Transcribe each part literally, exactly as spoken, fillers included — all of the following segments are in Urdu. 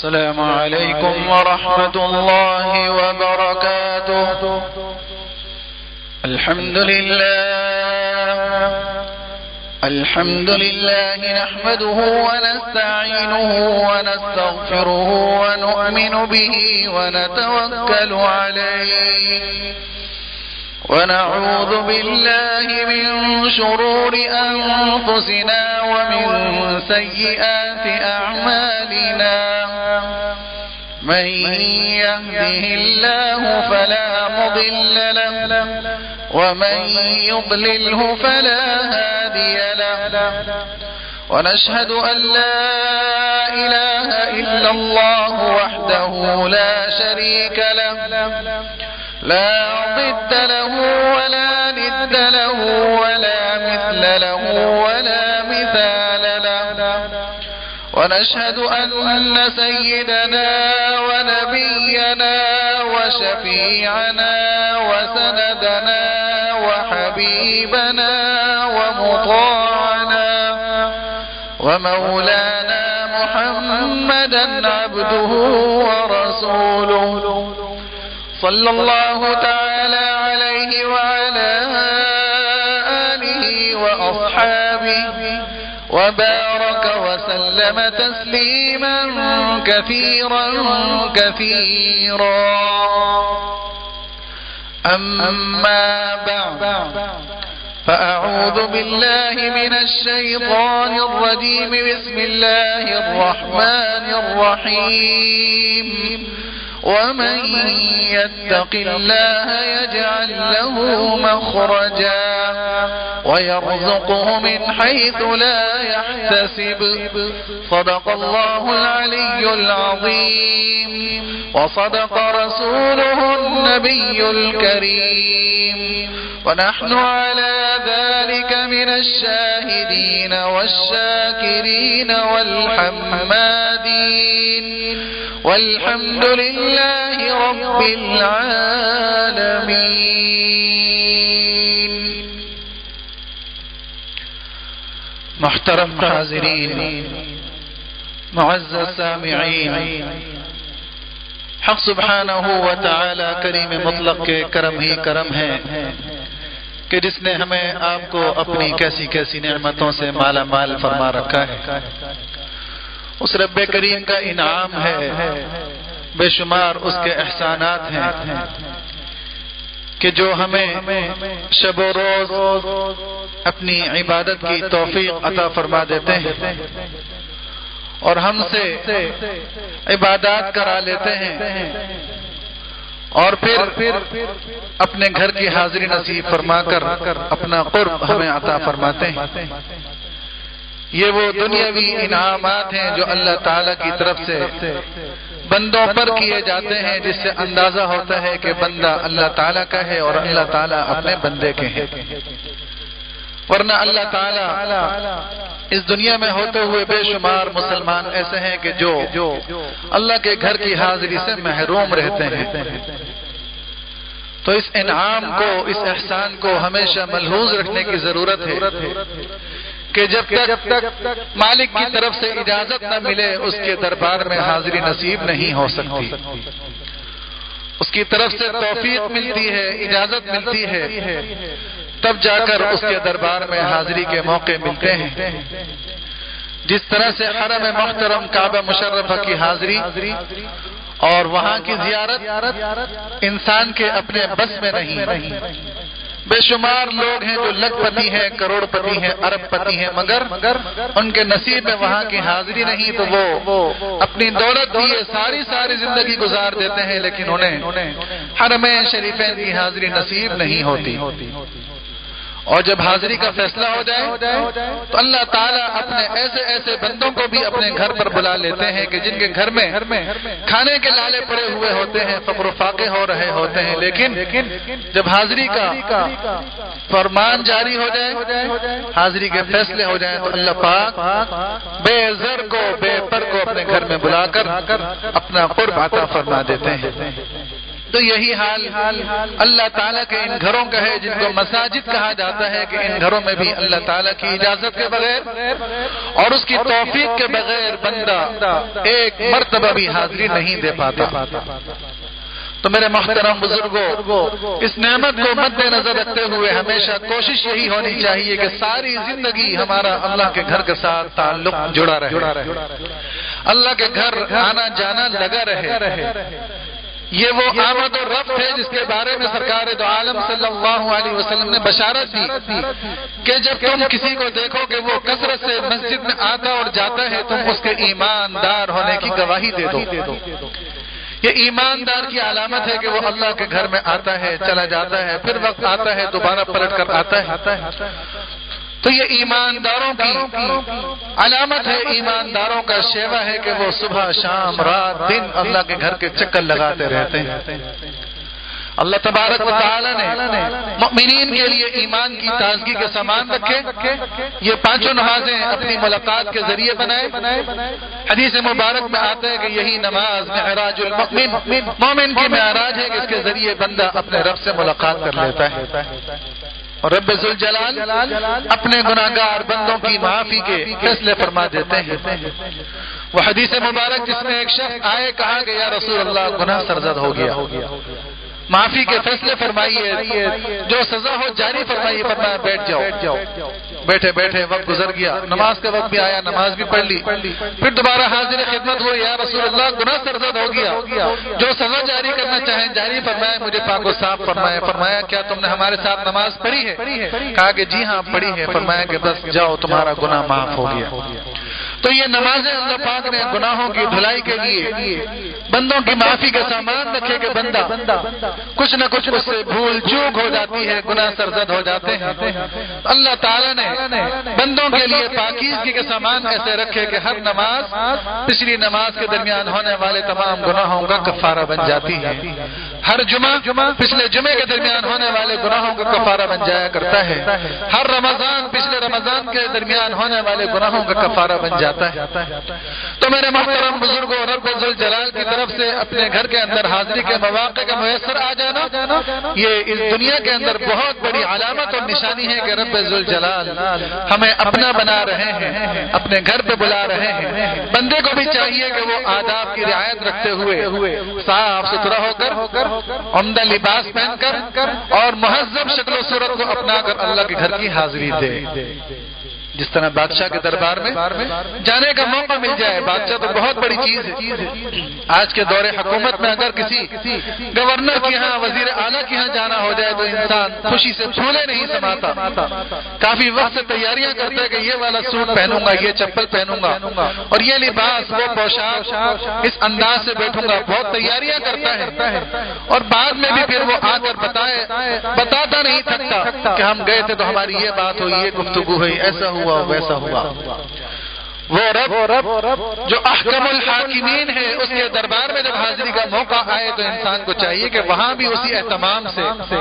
السلام عليكم ورحمة الله وبركاته. الحمد لله الحمد لله نحمده ونستعينه ونستغفره ونؤمن به ونتوكل عليه ونعوذ بالله من شرور أنفسنا ومن سيئات أعمالنا. من يهده الله فلا مضل له ومن يضلله فلا هادي له. ونشهد أن لا إله إلا الله وحده لا شريك له لا ضد له ولا ند له ولا مثل له ولا مثال له. ونشهد أن سيدنا ونبينا وشفيعنا وسندنا وحبيبنا ومطاعنا ومولانا محمدا عبده ورسوله صلى الله تعالى عليه وعلى آله وأصحابه وبارك وسلم تسليما كثيرا كثيرا. أما بعد فأعوذ بالله من الشيطان الرجيم. بسم الله الرحمن الرحيم. ومن يتق الله يجعل له مخرجا ويرزقه من حيث لا يحتسب. صدق الله العلي العظيم وصدق رسوله النبي الكريم. ونحن على ذلك من الشاهدين والشاكرين والحمادين والحمد لله رب العالمين. محترم حاضرین، معزز سامعین، حق سبحانہ و تعالی کریم مطلق کے کرم ہی کرم ہے کہ جس نے ہمیں آپ کو اپنی کیسی کیسی نعمتوں سے مالا مال فرما رکھا ہے. اس رب کریم کا انعام ہے، بے شمار اس کے احسانات ہیں کہ جو ہمیں شب و روز اپنی عبادت کی توفیق عطا فرما دیتے ہیں اور ہم سے عبادات کرا لیتے ہیں اور پھر اپنے گھر کی حاضری نصیب فرما کر اپنا قرب ہمیں عطا فرماتے ہیں. یہ وہ دنیاوی انعامات ہیں جو اللہ تعالی کی طرف سے بندوں پر کیے جاتے ہیں، جس سے اندازہ ہوتا ہے کہ بندہ اللہ تعالی کا ہے اور اللہ تعالی اپنے بندے کے ہیں. ورنہ اللہ تعالی اس دنیا میں ہوتے ہوئے بے شمار مسلمان ایسے ہیں کہ جو اللہ کے گھر کی حاضری سے محروم رہتے ہیں. تو اس انعام کو، اس احسان کو ہمیشہ ملحوظ رکھنے کی ضرورت ہے کہ جب تک مالک کی طرف سے اجازت نہ ملے اس کے دربار میں حاضری نصیب نہیں ہو سکتی. اس کی طرف سے توفیق ملتی ہے، اجازت ملتی ہے، تب جا کر اس کے دربار میں حاضری کے موقع ملتے ہیں. جس طرح سے حرم محترم کعبہ مشرفہ کی حاضری اور وہاں کی زیارت انسان کے اپنے بس میں نہیں. بے شمار لوگ ہیں جو لکھ پتی ہیں، کروڑ پتی ہیں، ارب پتی ہیں، مگر ان کے نصیب میں وہاں کی حاضری نہیں، تو وہ اپنی دولت دیے ساری ساری زندگی گزار دیتے ہیں لیکن انہیں حرمین شریفین کی حاضری نصیب نہیں ہوتی. اور جب حاضری کا فیصلہ ہو جائے تو اللہ تعالیٰ اپنے ایسے ایسے بندوں کو بھی اپنے گھر پر بلا لیتے ہیں کہ جن کے گھر میں کھانے کے لالے پڑے ہوئے ہوتے ہیں، فقر و فاقے ہو رہے ہوتے ہیں، لیکن جب حاضری کا فرمان جاری ہو جائے، حاضری کے فیصلے ہو جائیں تو اللہ پاک بے زر کو، بے پر کو اپنے گھر میں بلا کر اپنا قرب عطا فرما دیتے ہیں. تو یہی حال اللہ تعالیٰ کے ان گھروں کا ہے جن کو مساجد کہا جاتا ہے کہ ان گھروں میں بھی اللہ تعالیٰ کی اجازت کے بغیر اور اس کی توفیق کے بغیر بندہ ایک مرتبہ بھی حاضری نہیں دے پاتا۔ تو میرے محترم بزرگوں، اس نعمت کو مد نظر رکھتے ہوئے ہمیشہ کوشش یہی ہونی چاہیے کہ ساری زندگی ہمارا اللہ کے گھر کے ساتھ تعلق جڑا رہے، اللہ کے گھر آنا جانا لگا رہے۔ یہ وہ آمد و رفت ہے جس کے بارے میں سرکار دو عالم صلی اللہ علیہ وسلم نے بشارت دی کہ جب تم کسی کو دیکھو کہ وہ کثرت سے مسجد میں آتا اور جاتا ہے تم اس کے ایماندار ہونے کی گواہی دے دو۔ یہ ایماندار کی علامت ہے کہ وہ اللہ کے گھر میں آتا ہے، چلا جاتا ہے، پھر وقت آتا ہے دوبارہ پلٹ کر آتا ہے۔ تو یہ ایمانداروں کی علامت ہے، ایمانداروں کا شیوا ہے کہ وہ صبح شام رات دن اللہ کے گھر کے چکر لگاتے رہتے ہیں۔ اللہ تبارک و تعالی نے مؤمنین کے لیے ایمان کی تازگی کے سامان رکھے، یہ پانچوں نمازیں اپنی ملاقات کے ذریعے بنائے۔ حدیث مبارک میں آتا ہے کہ یہی نماز معراج المؤمن، مومن کی معراج ہے کہ اس کے ذریعے بندہ اپنے رب سے ملاقات کر لیتا ہے۔ اور رب ذوالجلال اپنے گناہگار بندوں کی معافی کے فیصلے فرما دیتے ہیں۔ وہ حدیث مبارک جس میں ایک شخص آئے، کہا کہ یا رسول اللہ گناہ سرزد ہو گیا، معافی کے فیصلے فرمائیے، جو سزا ہو جاری فرمائیے۔ فرمایا بیٹھ جاؤ۔ بیٹھے بیٹھے وقت گزر گیا، نماز کا وقت بھی آیا، نماز بھی پڑھ لی، پھر دوبارہ حاضر خدمت ہوئی، یا رسول اللہ گناہ سرزد ہو گیا، جو سزا جاری کرنا چاہیں جاری فرمائے، مجھے پاک و صاف فرمائے۔ فرمایا کیا تم نے ہمارے ساتھ نماز پڑھی ہے؟ کہا کہ جی ہاں پڑھی ہے۔ فرمایا کہ بس جاؤ تمہارا گناہ معاف ہو گیا۔ تو یہ نمازیں اللہ پاک نے گناہوں کی دھلائی کے لیے بندوں کی معافی کا سامان رکھے کہ بندہ کچھ نہ کچھ اس سے بھول چوک ہو جاتی ہے، گناہ سرزد ہو جاتے ہیں۔ اللہ تعالیٰ نے بندوں کے لیے پاکیزگی کے سامان ایسے رکھے کہ ہر نماز پچھلی نماز کے درمیان ہونے والے تمام گناہوں کا کفارہ بن جاتی ہے۔ ہر جمعہ پچھلے جمعے کے درمیان ہونے والے گناہوں کا کفارہ بن جایا کرتا ہے۔ ہر رمضان پچھلے رمضان کے درمیان ہونے والے گناہوں کا کفارہ بن جاتا ہے۔ تو میرے محترم بزرگوں، رب ذوالجلال کی طرف سے اپنے گھر کے اندر حاضری کے مواقع کا میسر آ جانا، یہ اس دنیا کے اندر بہت بڑی علامت اور نشانی ہے کہ رب ذوالجلال ہمیں اپنا بنا رہے ہیں، اپنے گھر پہ بلا رہے ہیں۔ بندے کو بھی چاہیے کہ وہ آداب کی رعایت رکھتے ہوئے صاف ستھرا ہو کر، عمدہ لباس پہن کر اور مہذب شکل و صورت کو اپنا کر اللہ کے گھر کی حاضری دے۔ جس طرح بادشاہ کے دربار میں جانے کا موقع مل جائے، بادشاہ تو بہت بڑی چیز ہے۔ آج کے دور حکومت میں اگر کسی گورنر کے یہاں، وزیر اعلیٰ کے یہاں جانا ہو جائے تو انسان خوشی سے پھولے نہیں سماتا، کافی وقت سے تیاریاں کرتا ہے کہ یہ والا سوٹ پہنوں گا، یہ چپل پہنوں گا، اور یہ لباس، وہ پوشاک، اس انداز سے بیٹھوں گا، بہت تیاریاں کرتا ہے۔ اور بعد میں بھی پھر وہ آ کر بتائے بتاتا نہیں تھکتا کہ ہم گئے تھے تو ہماری یہ بات ہوئی، یہ گفتگو ہوئی، ایسا ہوا ویسا ہوا۔ وہ رب جو احکم الحاکمین ہے، اس کے دربار میں جب حاضری کا موقع آئے تو انسان کو چاہیے کہ وہاں بھی اسی اہتمام سے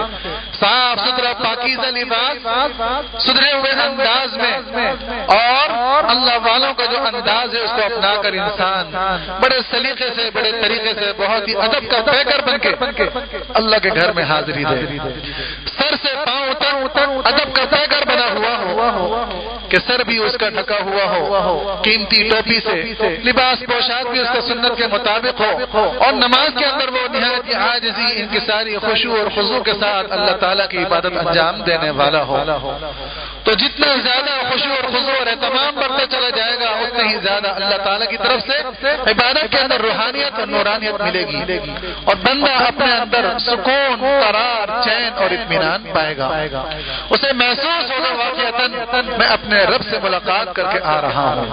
صاف ستھرا پاکیزہ لباس، سدھرے ہوئے انداز میں اور اللہ والوں کا جو انداز ہے اس کو اپنا کر انسان بڑے سلیقے سے، بڑے طریقے سے، بہت ہی ادب کا پیکر بن کے اللہ کے گھر میں حاضری دے۔ سر سے پاؤں تک ادب کا پیکر بنا ہوا ہو کہ سر بھی اس کا ڈھکا ہوا ہو، قیمتی ٹوپی سے لباس پوشاک بھی اس کا سنت کے مطابق ہو، اور نماز کے اندر وہ نہایت عاجزی، انکساری، خشوع اور خضوع کے ساتھ اللہ تعالیٰ کی عبادت انجام دینے والا ہو۔ تو جتنا زیادہ خشوع اور خضوع اور اہتمام بڑھتا چلا جائے گا، اتنا ہی زیادہ اللہ تعالیٰ کی طرف سے عبادت کے اندر روحانیت اور نورانیت ملے گی، اور بندہ اپنے اندر سکون، قرار، چین اور اطمینان پائے گا۔ اسے محسوس ہوگا واقعتاً میں اپنے رب سے ملاقات کر کے آ رہا ہوں۔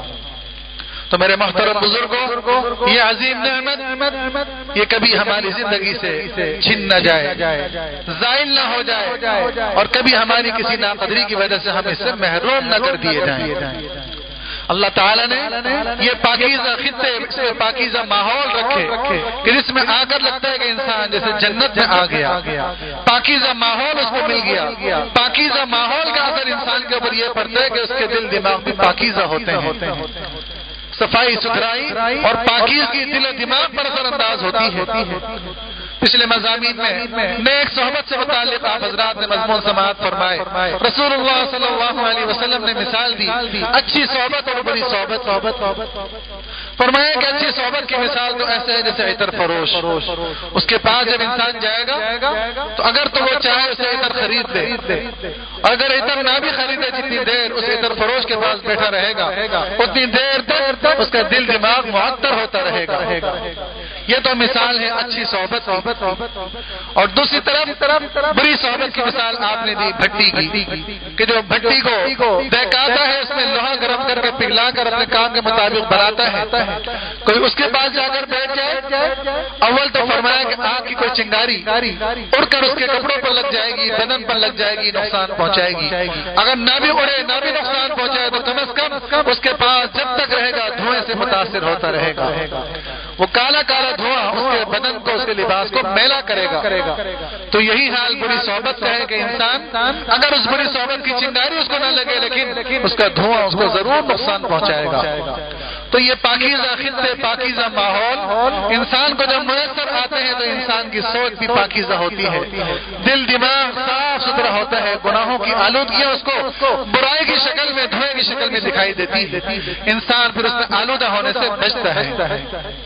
تو میرے محترم بزرگوں، یہ عظیم نعمت یہ کبھی ہماری زندگی سے چھن نہ جائے، زائل نہ ہو جائے، اور کبھی ہماری کسی ناقدری کی وجہ سے ہم اس سے محروم نہ کر دیے جائیں۔ اللہ تعالیٰ نے یہ پاکیزہ خطے، پاکیزہ ماحول رکھے کہ جس میں آ کر لگتا ہے کہ انسان جیسے جنت میں آ گیا، پاکیزہ ماحول اس کو مل گیا۔ پاکیزہ ماحول کا اثر انسان کے اوپر یہ پڑتا ہے کہ اس کے دل دماغ بھی پاکیزہ ہوتے ہیں۔ صفائی ستھرائی اور پاکیزگی دل و دماغ پر اثر انداز ہوتی ہے۔ پچھلے مضامین میں نیک صحبت سے متعلق آپ حضرات نے مضمون سماعت فرمائے. رسول اللہ صلی اللہ علیہ وسلم نے مثال دی اچھی صحبت اور بری صحبت. فرمایا کہ اچھی صحبت کی مثال تو ایسے ہے جیسے عطر فروش. اس کے پاس جب انسان جائے گا تو اگر تو وہ چاہے اسے عطر خرید لے, اور اگر عطر نہ بھی خریدے جتنی دیر اس عطر فروش کے پاس بیٹھا رہے گا اتنی دیر تک اس کا دل دماغ معطر ہوتا رہے گا. یہ تو مثال ہے اچھی صحبت. اور دوسری طرف بری صحبت کی مثال آپ نے دی بھٹی کی, کہ جو بھٹی کو بہکاتا ہے اس میں لوہا گرم کر کے پگھلا کر اپنے کام کے مطابق بناتا ہے. کوئی اس کے پاس جا کر بیٹھ جائے, اول تو فرمایا کہ آگ کی کوئی چنگاری اڑ کر اس کے کپڑوں پر لگ جائے گی, بدن پر لگ جائے گی, نقصان پہنچائے گی. اگر نہ بھی اڑے نہ بھی نقصان پہنچائے تو کم از کم اس کے پاس جب تک رہے گا دھوئیں سے متاثر ہوتا رہے گا. وہ کالا کالا دھواں اس کے بدن کو, اس کے لباس کو میلا کرے گا. تو یہی حال بری صحبت کا ہے کہ انسان اگر اس بری صحبت کی چنگاری اس کو نہ لگے لیکن اس کا دھواں اس کو ضرور نقصان پہنچائے گا. تو یہ پاکیزہ خطے, پاکیزہ ماحول انسان کو جب میسر آتے ہیں تو انسان کی سوچ بھی پاکیزہ ہوتی ہے, دل دماغ صاف ستھرا ہوتا ہے, گناہوں کی آلودگیاں اس کو برائی کی شکل میں, دھوئے کی شکل میں دکھائی دیتی ہے. انسان پھر اس میں آلودہ ہونے سے بچتا ہے.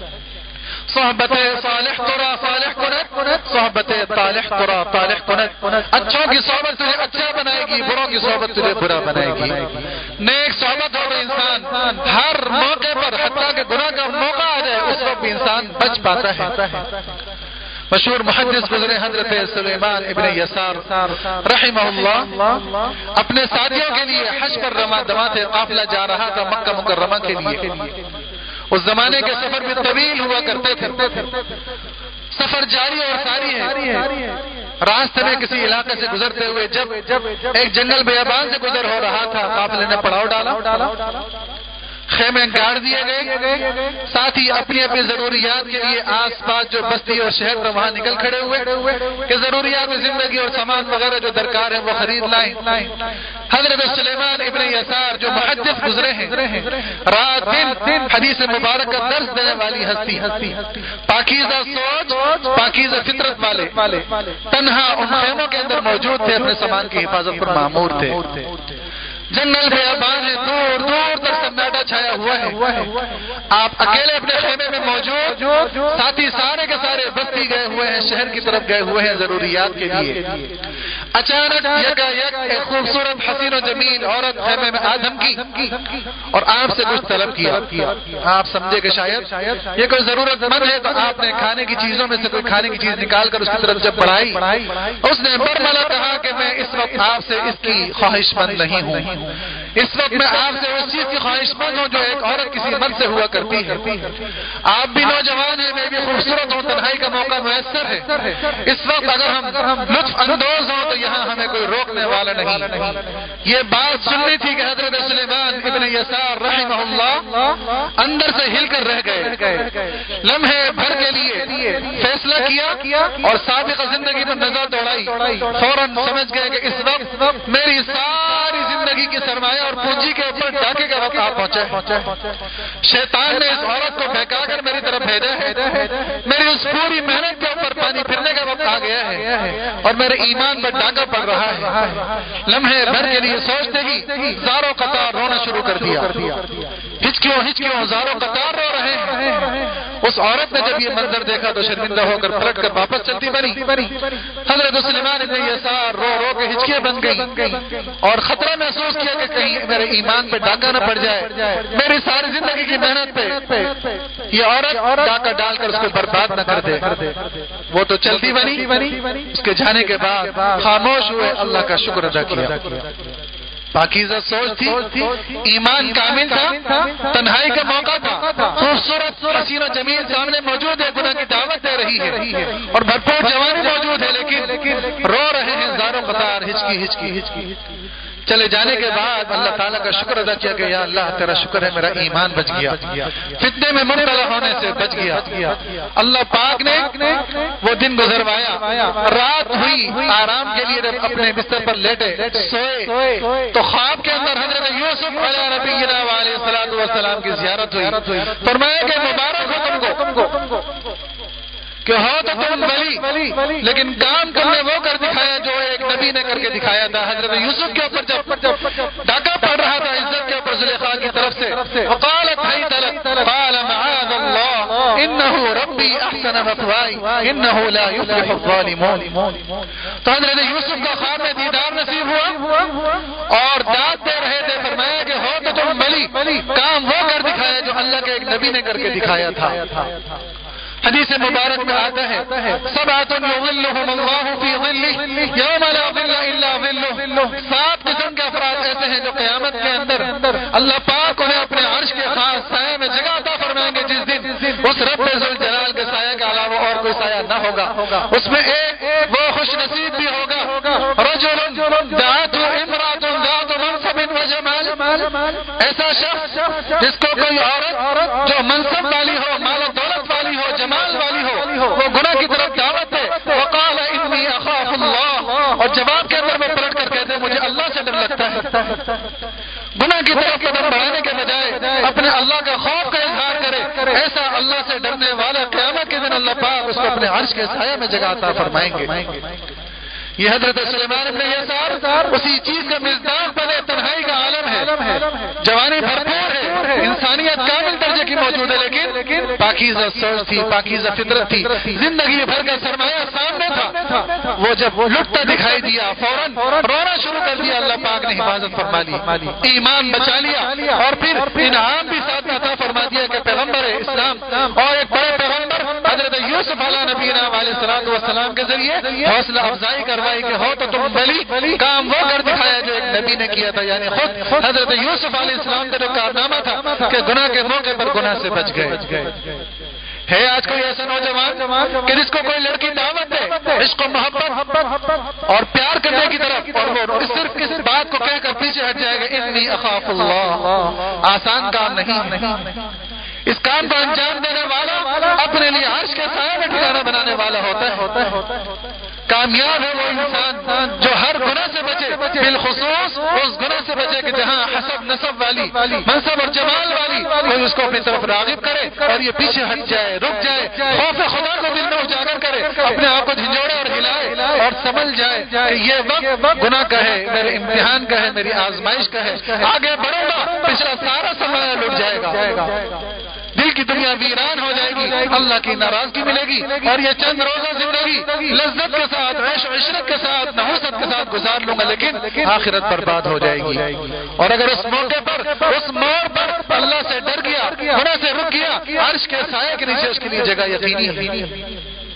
صحبت صالح ترا صالح کنت, صحبت طالح ترا طالح کنت. اچھوں کی صحبت تجھے اچھا بنائے گی, بروں کی صحبت تجھے برا بنائے گی. نیک صحبت ہو تو انسان ہر موقع پر حتیٰ کہ گناہ کا موقع آ جائے اس وقت بھی انسان بچ پاتا ہے. مشہور محدث گزرے حضرت سلیمان ابن یسار رحمہ اللہ اپنے ساتھیوں کے لیے حج پر رواں دواں تھے. قافلہ جا رہا تھا مکہ مکرمہ کے لیے. اس زمانے کے سفر بھی طویل ہوا کرتے تھے, سفر جاری اور ساری ہے. راستے میں کسی علاقے سے گزرتے ہوئے جب ایک جنگل بیابان سے گزر ہو رہا تھا, قافلے نے پڑاؤ ڈالا, خیمے گاڑ دیے گئے, ساتھ ہی اپنی اپنی ضروریات کے لیے آس پاس جو بستی اور شہر تھا وہاں نکل کھڑے ہوئے کہ ضروریات زندگی اور سامان وغیرہ جو درکار ہے وہ خرید لائیں. حضرت سلیمان ابن یسار جو محدث گزرے ہیں, رات دن حدیث مبارک کا درس دینے والی ہستی, پاکیزہ سوچ, پاکیزہ فطرت والے, تنہا ان خیموں کے اندر موجود تھے, اپنے سامان کی حفاظت پر مامور تھے. جنگل بیابان ہے, دور دور تک سناٹا چھایا ہوا ہے. آپ اکیلے اپنے خیمے میں موجود, ساتھی سارے کے سارے بستی گئے ہوئے ہیں, شہر کی طرف گئے ہوئے ہیں ضروریات کے لیے. اچانک یکا یک ایک خوبصورت حسین و جمیل عورت خیمے میں آ دھمکی اور آپ سے کچھ طلب کیا. آپ سمجھے کہ شاید یہ کوئی ضرورت مند ہے, تو آپ نے کھانے کی چیزوں میں سے کوئی کھانے کی چیز نکال کر اس کی طرف جب بڑھائی, اس نے برملا کہا کہ میں اس وقت آپ سے اس کی خواہش مند نہیں ہوں. اس وقت میں آپ سے اس چیز کی خواہش مند ہوں جو ایک عورت کسی مرد سے ہوا کرتی ہے. آپ بھی نوجوان ہیں, میں بھی خوبصورت ہوں, تنہائی کا موقع میسر ہے. اس وقت اگر ہم لطف اندوز ہوں تو یہاں ہمیں کوئی روکنے والا نہیں. یہ بات سننی تھی کہ حضرت سلیمان ابن یسار رحمہ اللہ اندر سے ہل کر رہ گئے. لمحے بھر کے لیے فیصلہ کیا اور سابقہ زندگی پر نظر دوڑائی. فوراً سمجھ گئے کہ اس وقت میری ساری زندگی کی سرمایہ اور پونجی کے اوپر ڈاکے کا وقت آ پہنچا ہے. شیطان نے اس عورت کو بہکا کر میری طرف بھیجا ہے. میری اس پوری محنت کے اوپر پانی پھرنے کا وقت آ گیا ہے اور میرے ایمان پر ڈاکہ پڑ رہا ہے. لمحے بھر کے لیے سوچتے ہی زاروں قطار رونا شروع کر دیا. ہچکیوں ہچکیوں زاروں قطار رو رہے ہیں. اس عورت نے جب یہ منظر دیکھا تو شرمندہ ہو کر پلٹ کر واپس چلتی بنی. حضرت سلیمان ابن یسار رو رو کے ہچکیاں بن گئی اور خطرہ محسوس کیا کہ کہیں میرے ایمان پہ ڈاکہ نہ پڑ جائے, میری ساری زندگی کی محنت پہ یہ عورت ڈاکہ ڈال کر اس کو برباد نہ کر دے. وہ تو چلتی بنی, اس کے جانے کے بعد خاموش ہوئے, اللہ کا شکر ادا کیا. پاکیزہ سوچ تھی, ایمان کامل تھا, تنہائی کا موقع تھا, خوبصورت حسین و جمیل سامنے موجود ہے, گناہ کی دعوت دے رہی ہے اور بھرپور جوانی موجود ہے, لیکن رو رہے ہیں زاروں قطار, ہچکی ہچکی ہچکی. چلے جانے کے بعد اللہ تعالیٰ کا شکر ادا کیا کہ یا اللہ تیرا شکر ہے میرا ایمان بچ گیا, فتنے میں مبتلا ہونے سے بچ گیا. اللہ پاک نے وہ دن گزروایا. رات ہوئی, آرام کے لیے جب اپنے بستر پر لیٹے سوئے تو خواب کے اندر حضرت یوسف علیہ نبینا علیہ الصلوۃ والسلام کی زیارت ہوئی. فرمایا کہ مبارک ہو تم کو, کہ ہو تو تم ولی لیکن کام تم نے وہ کر دکھایا جو ایک نبی نے کر کے دکھایا تھا. حضرت یوسف کے اوپر جب ڈاکہ پڑ رہا تھا عزت کے اوپر زلیخا کی طرف سے, وقالت هيت لك قال معاذ الله انه ربي احسن مثواي انه لا يفلح الظالمون. تو حضرت یوسف کا خواب میں دیدار نصیب ہوا اور داد دے رہے تھے, فرمایا کہ ہو تو تم ولی کام وہ کر دکھایا جو اللہ کے ایک نبی نے کر کے دکھایا تھا. حدیث مبارک میں آتا ہے سبعۃ یظلهم اللہ فی ظلہ یوم لا ظل الا ظلہ. سات قسم کے افراد ایسے ہیں جو قیامت کے اندر اللہ پاک انہیں اپنے عرش کے خاص سائے میں جگہ عطا فرمائیں گے جس دن اس رب ذوالجلال کے سایہ کے علاوہ اور کوئی سایہ نہ ہوگا. اس میں ایک وہ خوش نصیب بھی ہوگا رجل دعته امرأة ذات منصب وجمال, ایسا شخص جس کو کوئی عورت جو منصب والی ہو, مال و دولت والی ہو, جمال والی ہو, وہ گناہ کی طرف دعوت ہے. وقال انی اخاف اللہ, اور جواب کے اندر میں پلٹ کر کہتے ہیں مجھے اللہ سے ڈر لگتا ہے. گناہ کی طرف قدم بڑھانے کے بجائے اپنے اللہ کا خوف کا اظہار کرے, ایسا اللہ سے ڈرنے والا قیامت کے دن اللہ پاک اس کو اپنے عرش کے سایہ میں جگہ عطا فرمائیں گے. یہ حضرت سلیمان ابن یسار اسی چیز کا مزداق بنے, تنہائی کا عالم ہے, جوانی بھرپور ہے, انسانیت کامل درجے کی موجود ہے, لیکن پاکیزہ سوچ تھی, پاکیزہ فطرت تھی, زندگی بھر کا سرمایہ سامنے تھا. وہ جب لٹتا دکھائی دیا فوراً رونا شروع کر دیا. اللہ پاک نے حفاظت فرما لی, ایمان بچا لیا اور پھر انعام بھی ساتھ عطا فرما دیا کہ پیغمبر اسلام اور ایک بڑے پیغمبر حضرت یوسف علیہ نبینا علیہ الصلوۃ والسلام کے ذریعے حوصلہ افزائی کروائی کہ ہو تو تم ولی کام وہ کر دکھایا جو ایک نبی نے کیا تھا. یعنی خود حضرت یوسف علیہ السلام کا جو کارنامہ تھا کہ گناہ کے موقع پر گناہ سے بچ گئے. ہے آج کوئی ایسا نوجوان کہ جس کو کوئی لڑکی دعوت دے عشق و محبت اور پیار کرنے کی طرف, اور وہ صرف کس بات کو کہہ کر پیچھے ہٹ جائے گا انی اخاف اللہ, آسان کام نہیں. اس کام کو انجام دینے والا اپنے لیے عرش کے سایہ میں ٹھکانہ بنانے والا ہوتا ہے. کامیاب ہے وہ انسان جو ہر گناہ سے بچے, بالخصوص اس گناہ سے بچے کہ جہاں حسب نسب والی, منصب اور جمال والی کوئی اس کو اپنی طرف راغب کرے اور یہ پیچھے ہٹ جائے, رک جائے, خوف خدا کو دل میں اجاگر کرے, اپنے آپ کو جھنجھوڑے اور ہلائے اور سمجھ جائے کہ یہ وقت گناہ کا ہے, میرے امتحان کا ہے, میری آزمائش کا ہے, آگے بڑھوں گا پچھلا سارا سرمایہ لٹ جائے گا, دل کی دنیا ویران ہو جائے گی, اللہ کی ناراضگی ملے گی, اور یہ چند روزہ زندگی لذت کے ساتھ, عیش و عشرت کے ساتھ, نحوست کے ساتھ گزار لوں گا, لیکن آخرت برباد ہو جائے گی. اور اگر اس موقع پر, اس موڑ پر اللہ سے ڈر گیا, گناہ سے رک گیا, عرش کے سائے کے نیچے اس کے لیے جگہ یقینی ہے.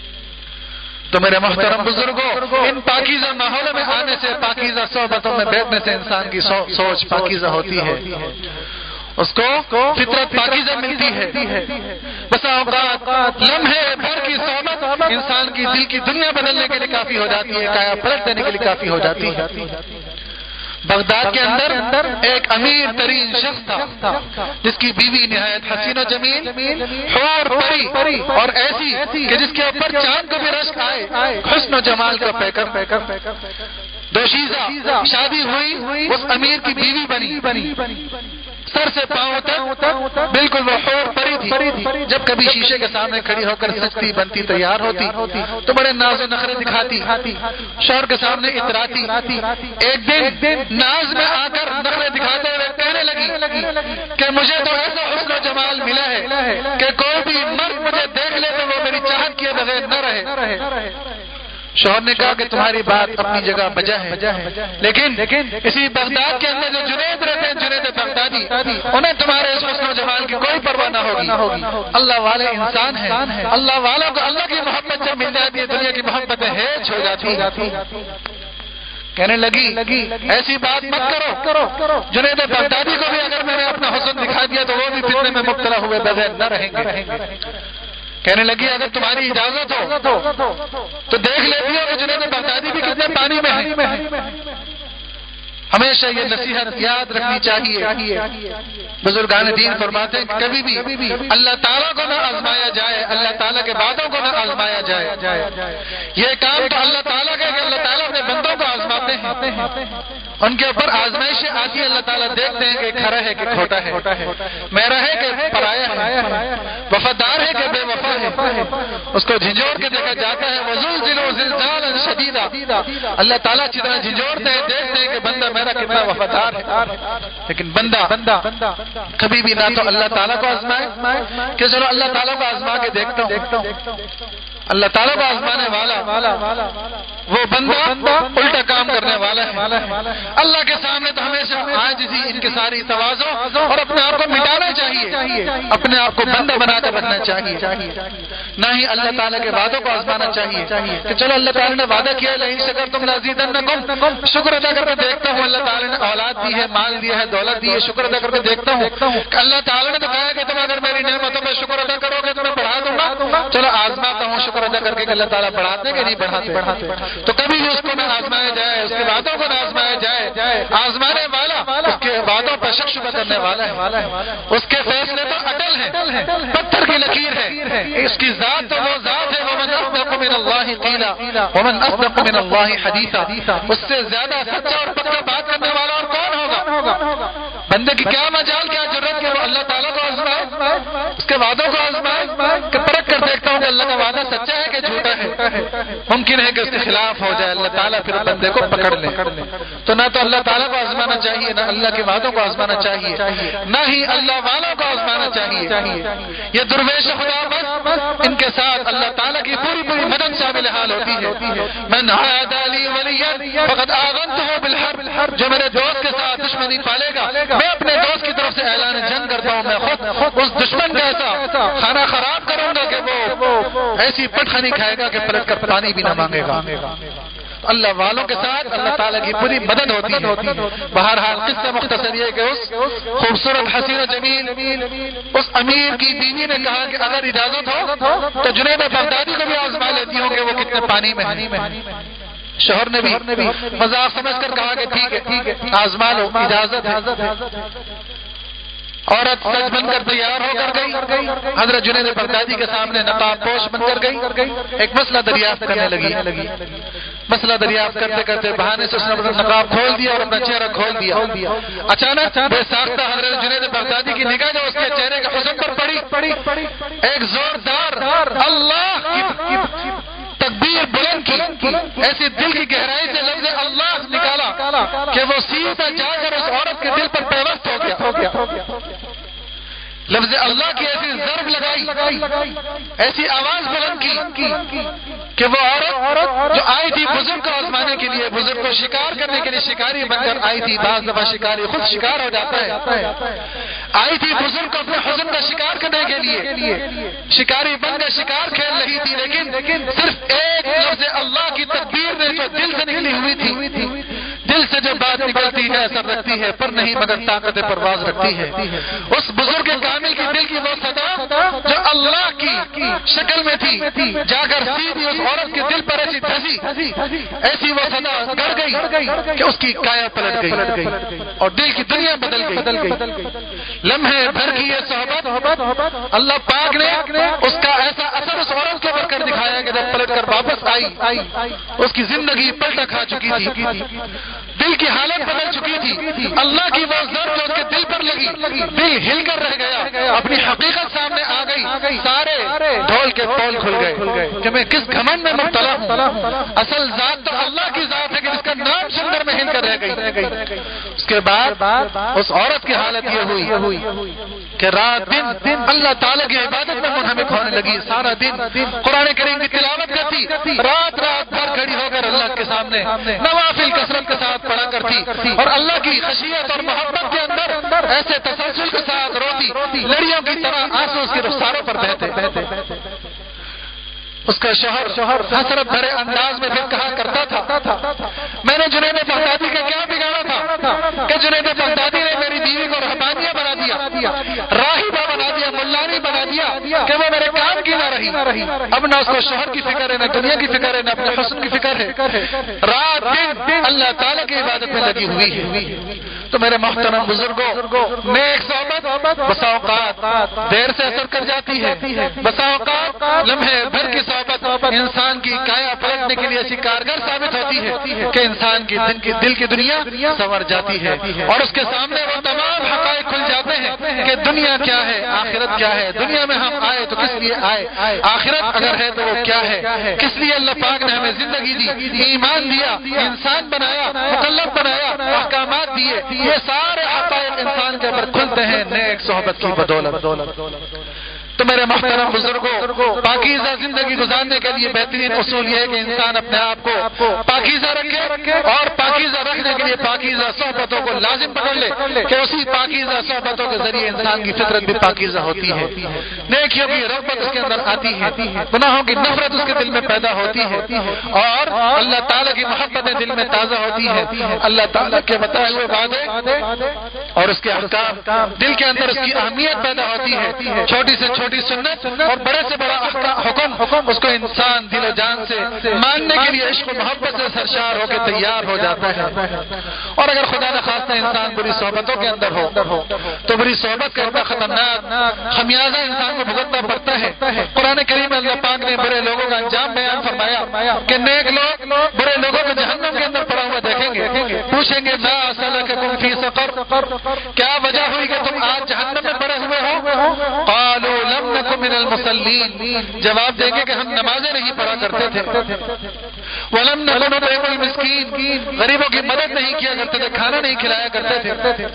تو میرے محترم بزرگوں, ان پاکیزہ ماحولوں میں آنے سے, پاکیزہ صحبتوں میں بیٹھنے سے انسان کی سوچ پاکیزہ ہوتی ہے, اس کو فطرت پاکیزہ ملتی ہے. بسا اوقات لمحے بھر کی صحبت انسان کی دل کی دنیا بدلنے کے لیے کافی ہو جاتی ہے, کایا پلٹ دینے کے لیے کافی ہو جاتی ہے. بغداد کے اندر ایک امیر ترین شخص تھا جس کی بیوی نہایت حسین و جمیل, حور پری اور ایسی کہ جس کے اوپر چاند کو بھی رشک آئے, حسن و جمال کا پیکر. دوشیزہ شادی ہوئی, اس امیر کی بیوی بنی, سر سے پاؤں تک بالکل وہ حور پری تھی. جب کبھی شیشے کے سامنے کھڑی ہو کر سجتی بنتی تیار ہوتی تو بڑے ناز و نخرے دکھاتی, شوہر کے سامنے اتراتی. ایک دن ناز میں آ کر نخرے دکھاتے ہوئے کہنے لگی کہ مجھے تو ایسا حسن و جمال ملا ہے کہ کوئی بھی مرد مجھے دیکھ لے تو وہ میری چاہت کیے بغیر نہ رہے. شوہر نے کہا کہ تمہاری بات اپنی جگہ بجا ہے, لیکن اسی بغداد کے اندر جو جنید رہتے ہیں, جنید بغدادی, انہیں تمہارے اس حسن و جمال کی کوئی پرواہ نہ ہوگی. اللہ والے انسان ہیں, اللہ والوں کو اللہ کی محبت جب مل جاتی ہے دنیا کی محبتیں ہیچ ہو جاتی. کہنے لگی ایسی بات مت کرو, جنید بغدادی کو بھی اگر میں نے اپنا حسن دکھا دیا تو وہ بھی فتنے میں مبتلا ہوئے بغیر نہ رہیں گے. کہنے لگی اگر تمہاری اجازت ہو تو دیکھ لیتی ہو کہ جنید بغدادی بھی کتنے پانی میں ہیں. ہمیشہ یہ نصیحت یاد رکھنی چاہیے. بزرگان دین فرماتے ہیں کبھی بھی اللہ تعالیٰ کو نہ آزمایا جائے, اللہ تعالیٰ کے باتوں کو نہ آزمایا جائے. یہ کام تو اللہ تعالیٰ کا کہ اللہ تعالیٰ اپنے بندوں کو آزماتے ہیں, ان کے اوپر آزمائشیں آتی ہے, اللہ تعالیٰ دیکھتے ہیں کہ کھرا ہے کہ کھوٹا ہے, میرا ہے کہ پرایا ہے, وفادار ہے کہ بے وفا ہے. اس کو جھنجھوڑ کے دیکھا جاتا ہے وزلزلوا زلزالا شدیدا، اللہ تعالیٰ اچھی طرح جھنجھوڑتے ہیں، دیکھتے ہیں کہ بندہ میرا کتنا وفادار ہے، لیکن بندہ کبھی بھی نہ تو اللہ تعالیٰ کو آزمائے کہ چلو اللہ تعالیٰ کو آزما کے دیکھتا ہوں، اللہ تعالیٰ کو آزمانے والا وہ بندہ الٹا کام کرنے والا ہے۔ اللہ کے سامنے تو ہمیشہ عاجزی، انکساری، تواضع اور اپنے آپ کو مٹانا چاہیے، اپنے آپ کو بندہ بنا کر رکھنا چاہیے، نہ ہی اللہ تعالیٰ کے وعدوں کو آزمانا چاہیے کہ چلو اللہ تعالیٰ نے وعدہ کیا ہے لئن شکرتم لازیدنکم، شکر ادا کر کے دیکھتا ہوں، اللہ تعالیٰ نے اولاد دی ہے، مال دیا ہے، دولت دی ہے، شکر ادا کر کے دیکھتا ہوں کہ اللہ تعالیٰ نے تو کہا کہ تم اگر میری نعمتوں پر شکر ادا کرو گے تو میں بڑھا دوں گا، چلو آزماتا ہوں شکر ادا کر کے کہ اللہ تعالیٰ بڑھاتے کہ نہیں بڑھاتے، تو کبھی بھی اس کو نہ آزمایا جائے، اس کے وعدوں کو نہ آزمایا جائے، آزمانے والا اس کے وعدوں پر شک شبہ کرنے والا ہے، اس کے فیصلے تو اٹل ہیں، پتھر کی لکیر ہے، اس کی ذات تو وہ ذات ہے، ومن اصدق من اللہ قیلا ومن اصدق من اللہ حدیثا، اس سے زیادہ سچا اور پکا بات کرنے والا اور کون ہوگا؟ بندے کی کیا مجال، کیا ضرورت کہ وہ اللہ تعالیٰ کو آزمائے، اس کے وعدوں کو آزمائے کہ پرکھ کر دیکھتا ہوں کہ اللہ کا وعدہ سچا ہے کہ جھوٹا ہے، ممکن ہے کہ اس کے خلاف ہو جائے، اللہ تعالیٰ پھر بندے کو پکڑ لے، تو نہ تو اللہ تعالیٰ کو آزمانا چاہیے، نہ اللہ کے وعدوں کو آزمانا چاہیے، نہ ہی اللہ والوں کو آزمانا چاہیے۔ یہ درویش خدا بس ان کے ساتھ اللہ تعالیٰ کی پوری پوری مدد شامل حال ہوتی ہے، من عاد لی ولیا فقد آذنتہ بالحرب، جو میرے دوست کے ساتھ دشمنی پالے گا میں اپنے دوست کی طرف سے اعلان جنگ کرتا ہوں، میں خود اس دشمن کا ایسا کھانا خراب کروں گا کہ وہ ایسی پٹخنی کھائے گا کہ پلٹ کر پانی بھی نہ مانگے گا۔ اللہ والوں کے ساتھ اللہ تعالیٰ کی پوری مدد ہوتی ہے۔ بہرحال قصہ مختصر یہ کہ اس خوبصورت حسین و جمیل اس امیر کی بیوی نے کہا کہ اگر اجازت ہو تو جنید بغدادی کو بھی آزما لیتی ہوں کہ وہ کتنے پانی میں ہیں۔ شوہر نے بھی مذاق سمجھ کر کہا کہ ٹھیک ہے آزما لو، اجازت ہے۔ عورت سج بن کر تیار ہو کر گئی، حضرت جنید بغدادی کے سامنے نقاب پوش بن کر گئی، ایک مسئلہ دریافت کرنے لگی۔ مسئلہ دریافت کرتے کرتے بہانے سے اس نے نقاب کھول دیا اور اپنا چہرہ کھول دیا۔ اچانک بے ساختہ حضرت جنید بغدادی کی نگاہ جو اس کے چہرے کے حسن پر پڑی، ایک زوردار اللہ کی تکبیر بلند کی، ایسی دل کی گہرائی سے لفظ اللہ نکالا کہ وہ سیدھا جا کر اس عورت کے دل پر پیوست ہو گیا۔ لفظ اللہ کی ایسی ضرب لگائی، ایسی آواز بلند کی کہ وہ عورت جو آئی تھی بزرگ کو آزمانے کے لیے، بزرگ کو شکار کرنے کے لیے شکاری بن کر آئی تھی، بعض دفعہ شکاری خود شکار ہو جاتا ہے، آئی تھی بزرگ کو اپنے حسن کا شکار کرنے کے لیے، شکاری بن کر شکار کھیل رہی تھی، لیکن صرف ایک لفظ اللہ کی تکبیر نے جو دل سے نکلی ہوئی تھی، دل سے جو بات نکلتی ہے اثر رکھتی ہے، پر نہیں مگر طاقت پرواز رکھتی ہے۔ اس بزرگ کامل کی دل کی وہ صدا جو اللہ کی شکل میں تھی جا کر سیدھی اس عورت کے دل پر ایسی دھسی، ایسی وہ صدا گڑ گئی کہ اس کی کایا پلٹ گئی اور دل کی دنیا بدل گئی۔ لمحے بھر کی یہ صحبت اللہ پاک نے اس کا ایسا اثر اس عورت کے اوپر کر دکھایا کہ جب پلٹ کر واپس آئی اس کی زندگی پلٹا کھا چکی تھی، دل کی حالت بدل چکی تھی۔ اللہ کی وہ ضرب جو اس کے دل پر لگی، دل ہل کر رہ گیا، اپنی حقیقت سامنے آ گئی، سارے ڈھول کے پول کھل گئے کہ میں کس گھمنڈ میں مبتلا ہوں، اصل ذات تو اللہ کی ذات ہے کہ جس کا نام سن کر میں ہل کر رہ گئی۔ اس کے بعد اس عورت کی حالت یہ ہوئی کہ رات دن اللہ تعالیٰ کی عبادت میں منہمک ہونے لگی، سارا دن قرآن کریم کی تلاوت کرتی، رات رات بھر کھڑی ہو کر اللہ کے سامنے نوافل کثرت کے ساتھ پڑھا کرتی اور اللہ کی خشیت اور محبت کے اندر ایسے تسلسل کے ساتھ روتی، لڑیوں کی طرح آنسو اس کے رخساروں پر بہتے۔ اس کا شوہر حسرت بھرے انداز میں پھر کہا کرتا تھا، میں نے جنید بغدادی کا کیا بگاڑا تھا کہ جنید بغدادی نے میری بیوی کو رہبانیہ بنا دیا، راہبہ بنا دیا، ملانی بنا دیا کہ وہ میرے کام کی نہ رہی۔ اب نہ اس کو شوہر کی فکر ہے، نہ دنیا کی فکر ہے، نہ اپنے حسن کی فکر ہے، رات دن اللہ تعالیٰ کی عبادت میں لگی ہوئی ہے۔ تو میرے محترم بزرگوں، نیک صحبت بسا اوقات دیر سے اثر کر جاتی ہے، بسا اوقات لمحے بھر کی صحبت انسان کی کایا پلٹنے کے لیے ایسی کارگر ثابت ہوتی ہے کہ انسان کی دل کی دل کی دنیا سنور جاتی ہے اور اس کے سامنے وہ تمام حقائق کھل جاتے ہیں کہ دنیا کیا ہے، آخرت کیا ہے، دنیا میں ہم آئے تو کس لیے آئے، آخرت اگر ہے تو وہ کیا ہے، کس لیے اللہ پاک نے ہمیں زندگی دی، ایمان دیا، انسان بنایا، مکلف بنایا، احکامات دیے، یہ سارے حقائق انسان کے اوپر کھلتے ہیں نیک صحبت کی بدولت۔ تو میرے محترم بزرگوں، پاکیزہ زندگی گزارنے کے لیے بہترین اصول یہ ہے کہ انسان اپنے آپ کو پاکیزہ رکھے اور پاکیزہ رکھنے کے لیے پاکیزہ صحبتوں کو لازم پکڑ لے کہ اسی پاکیزہ صحبتوں کے ذریعے انسان کی فطرت بھی پاکیزہ ہوتی ہے، نیکیوں کی رغبت اس کے اندر آتی ہے، گناہوں کی نفرت اس کے دل میں پیدا ہوتی ہے اور اللہ تعالیٰ کی محبتیں دل میں تازہ ہوتی ہے، اللہ تعالیٰ کے بتائے ہوئے وعدے اور اس کے احکام دل کے اندر اس کی اہمیت پیدا ہوتی ہے، چھوٹی سے چھوٹی سنت اور بڑے سے بڑا حکم اس کو انسان دل و جان سے ماننے کے لیے عشق و محبت سے سرشار ہو کے تیار ہو جاتا ہے۔ اور اگر خدا نخواستہ انسان بری صحبتوں کے اندر ہو تو بری صحبت کا اتنا خطرناک خمیازہ انسان کو بھگتنا پڑتا ہے۔ قرآن کریم میں اللہ پاک نے برے لوگوں کا انجام بیان فرمایا کہ نیک لوگ برے لوگوں کو جہنم کے اندر پڑا ہوا دیکھیں گے، پوچھیں گے ما سلککم فی سقر، کیا وجہ ہوئی کہ تم آج جہنم میں پڑے ہوئے ہو؟ قالوا لم نکن من المصلین، جواب دیں گے کہ ہم نمازیں نہیں پڑھا کرتے تھے، ولم نکن نطعم المسکین، غریبوں کی مدد نہیں کیا کرتے تھے، کھانا نہیں کھلایا کرتے تھے،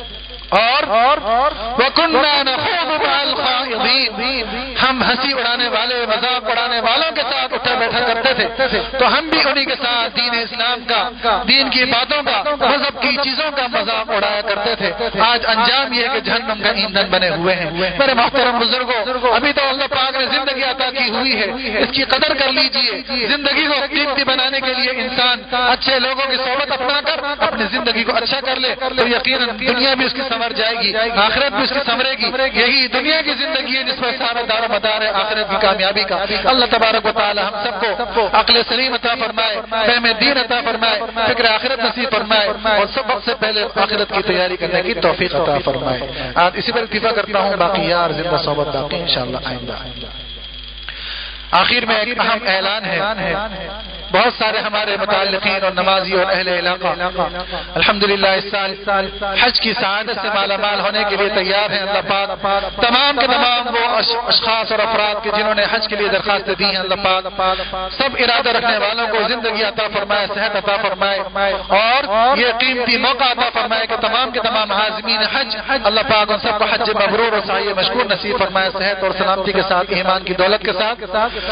اور وَكُنَّا نَخُوضُ مَعَ الْخَائِضِينَ، ہم ہنسی اڑانے والے مذاق اڑانے والوں کے ساتھ اٹھا بیٹھا کرتے تھے، تو ہم بھی انہی کے ساتھ دین اسلام کا، دین کی باتوں کا، مذہب کی چیزوں کا مذاق اڑایا کرتے تھے۔ آج انجام یہ ہے کہ جہنم کا ایندھن بنے ہوئے ہیں۔ میرے محترم بزرگوں، ابھی تو اللہ پاک نے زندگی عطا کی ہوئی ہے، اس کی قدر کر لیجئے۔ زندگی کو قیمتی بنانے کے لیے انسان اچھے لوگوں کی صحبت اپنا کر اپنی زندگی کو اچھا کر لے تو یقیناً دنیا بھی اس کی سنور جائے گی، آخرت بھی اس کی سنورے گی۔ یہی دنیا کی زندگی ہے جس پر سارا دار و مدار ہے آخرت کی کامیابی کا۔ اللہ تبارک و تعالی ہم سب کو عقل سلیم عطا فرمائے، فہم دین عطا فرمائے، فکر آخرت نصیب فرمائے اور سب وقت سے پہلے آخرت کی تیاری کرنے کی توفیق عطا فرمائے۔ آج اسی پر اکتفا کرتا ہوں، باقی یار زندہ صحبت باقی انشاءاللہ آئندہ۔ آخر میں ایک اہم اعلان ہے، بہت سارے ہمارے متعلقین اور نمازی اور اہل علاقہ الحمدللہ اس سال حج کی سعادت سے مالا مال ہونے کے لیے تیار ہیں۔ اللہ پاک تمام کے تمام وہ اشخاص اور افراد کے جنہوں نے حج کے لیے درخواستیں دی ہیں، اللہ پاک سب ارادہ رکھنے والوں کو زندگی عطا فرمائے، صحت عطا فرمائے اور یہ قیمتی موقع عطا فرمائے کہ تمام کے تمام حاضمین حج اللہ پاک ان سب کو حج مبرور اور سعی مشکور نصیب فرمائے، صحت اور سلامتی کے ساتھ، ایمان کی دولت کے ساتھ۔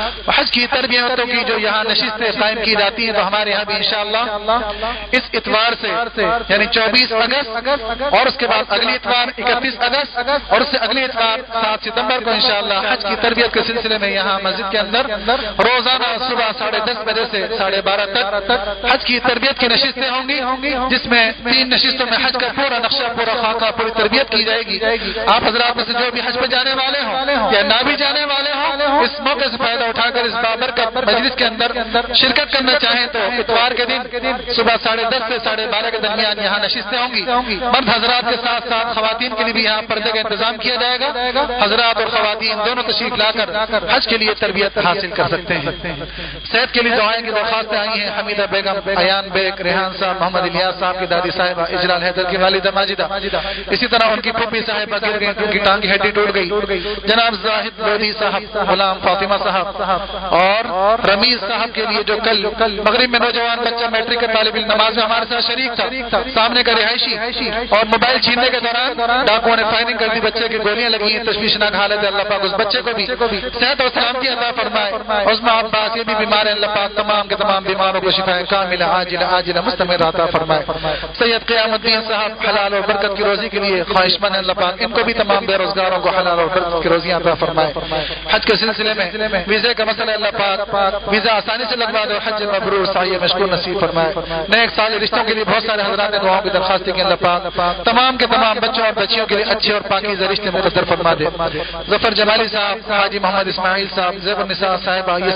حج کی تربیتوں کی جو یہاں نشستیں قائم کی جاتی ہیں تو ہمارے یہاں بھی انشاءاللہ اس اتوار سے یعنی چوبیس اگست اور اس کے بعد اگلی اتوار اکتیس اگست اور اس سے اگلی اتوار سات ستمبر کو انشاءاللہ حج کی تربیت کے سلسلے میں یہاں مسجد کے اندر روزانہ صبح ساڑھے دس بجے سے ساڑھے بارہ تک حج کی تربیت کی نشستیں ہوں گی، جس میں تین نشستوں میں حج کا پورا نقشہ، پورا خاکہ، پوری تربیت کی جائے گی۔ آپ حضرات میں سے جو بھی حج پہ جانے والے ہوں یا نہ بھی جانے والے ہوں، اس موقع سے فائدہ اٹھا کر اس بابرکت مجلس کے اندر شرکت کرنا چاہیں تو اتوار کے دن صبح ساڑھے دس سے ساڑھے بارہ کے درمیان یہاں نشستیں ہوں گی۔ مرد حضرات کے ساتھ ساتھ خواتین کے لیے بھی یہاں پردے کا انتظام کیا جائے گا، حضرات اور خواتین دونوں تشریف لا کر حج کے لیے تربیت حاصل کر سکتے ہیں۔ صحت کے لیے دعائیں کی درخواستیں آئی ہیں، حمیدہ بیگم، ایان بیگ، ریحان صاحب، محمد الیاس صاحب کی دادی صاحبہ، اجلال حیدر کی والدہ ماجدہ، اسی طرح ان کی پھوپھی صاحبہ گر گئی، ان کی ٹانگ کی ہڈی ٹوٹ گئی، جناب زاہد لودھی صاحب، غلام فاطمہ صاحب اور رمیز صاحب کے لیے جو کل مغرب میں نوجوان بچہ میٹرک کا طالب علم نماز میں ہمارے ساتھ شریک تھا، سامنے کا رہائشی اور موبائل چھیننے کے دوران ڈاکوؤں نے فائرنگ کر دی، بچے کی گولیاں لگی ہیں، تشویشناک حالت ہے۔ اللہ پاک اس بچے کو بھی صحت اور سلامتی عطا فرمائے۔ عظمیٰ عباس یہ بھی بیمار ہیں، اللہ پاک تمام کے تمام بیماروں کو شفا کاملہ عاجلہ عاجلہ مستمر عطا فرمائے۔ سید قیام الدین صاحب حلال اور برکت کی روزی کے لیے خواہش مند ہیں، اللہ پاک ان کو بھی تمام بے روزگاروں کو حلال اور برکت کی روزیاں عطا فرمائے۔ حج کے سلسلے میں ویزے کا مسئلہ اللہ پاک ویزا آسانی سے لگوا دو، حج مبرور سعی مشکور نصیب فرمائے۔ نئے ایک سال رشتوں کے لیے بہت سارے حضرات نے دعاؤں کی درخواستیں کی، اللہ پاک تمام کے تمام بچوں اور بچیوں کے لیے اچھے اور پاکیزہ رشتے مقدر فرما دے۔ ظفر جمالی صاحب، حاجی محمد اسماعیل صاحب، زیب النساء صاحبہ، یہ سب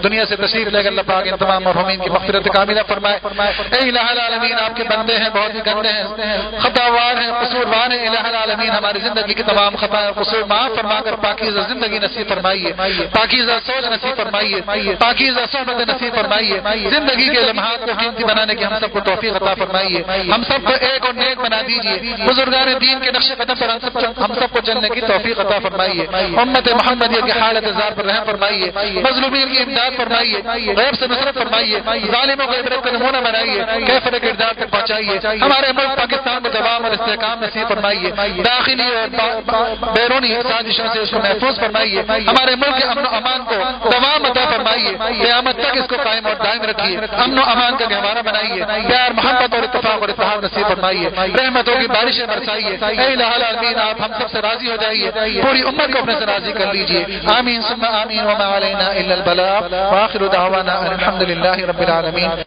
دنیا سے تشریف لے کر اللہ پاک ان تمام مرحومین کی مغفرت کاملہ فرمائے۔ اے الہ العالمین آپ کے بندے ہیں، بہت ہی گندے ہیں، خطاوار ہیں، قصوروار ہیں، الہ العالمین ہماری زندگی کی تمام خطائیں اور قصور معاف فرما کر پاکیزہ زندگی نصیب فرمائیے، پاکیزہ سوچ نصیب فرمائیے، پاکیزہ صحبت نصیب فرمائیے، زندگی کے لمحات کو قیمتی بنانے کی ہم سب کو توفیق عطا فرمائیے، ہم سب کو ایک اور نیک بنا دیجیے، بزرگان دین کے نقش قدم پر ہم سب ہم سب کو چلنے کی توفیق عطا فرمائیے، امت محمدیہ کی حالت زار پر رحم فرمائیے، مظلومین کی امداد فرمائیے، غیب سے نصرت فرمائیے، ظالموں کو عبرت کا نمونہ بنائیے، کیفر کردار تک پہنچائیے، ہمارے ملک پاکستان کو دوام اور استحکام نصیب فرمائیے، داخلی اور بیرونی سازشوں سے اس کو محفوظ فرمائیے، ہمارے ملک کے امن و امان کو دوام عطا فرمائیے، قیامت تک اس کو قائم اور دائم رکھیے، امن و امان کا گہوارہ بنائیے، پیار محبت اور اتفاق اور اتحاد نصیب فرمائیے، رحمتوں کی بارشیں برسائیے، اے الہ العالمین آپ ہم سب سے راضی ہو جائیے، پوری امت کو اپنے سے راضی کر لیجیے، آمین ثم آمین وما علینا الا البلاغ، وآخر دعوانا الحمد للہ رب العالمین۔